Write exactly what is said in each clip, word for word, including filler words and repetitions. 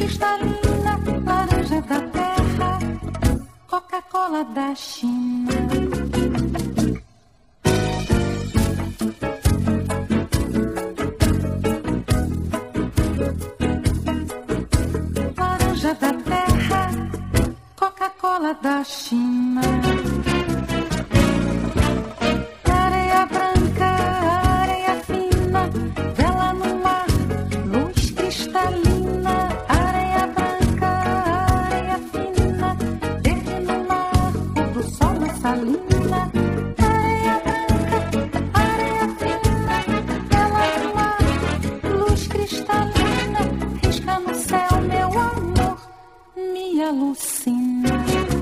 cristalina, laranja da terra, Coca-Cola da China. Laranja da terra, Coca-Cola da China. Areia branca, areia fina, vela no mar, luz cristalina. Areia branca, areia fina, verde no mar, pôr do sol na salina. Areia branca, areia fina, vela no mar, luz cristalina. Risca no céu, meu amor, me alucina.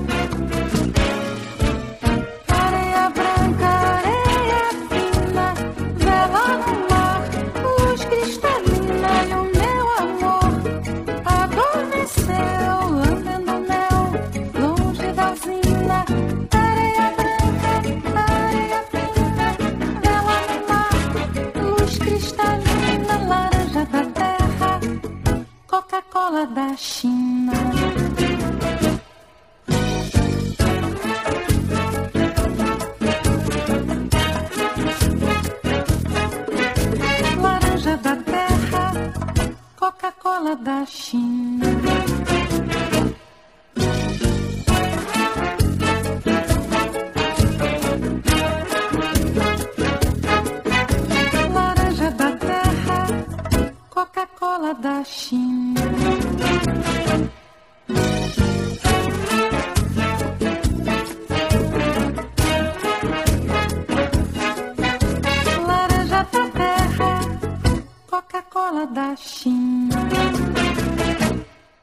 Areia branca, areia fina, vela no mar, luz cristalina. E o meu amor adormeceu, lambendo mel, longe da usina. Areia branca, areia fina, vela no mar, luz cristalina. Laranja da terra, Coca-Cola da China. Laranja da terra, Coca-Cola da China. Laranja da terra, Coca-Cola da China.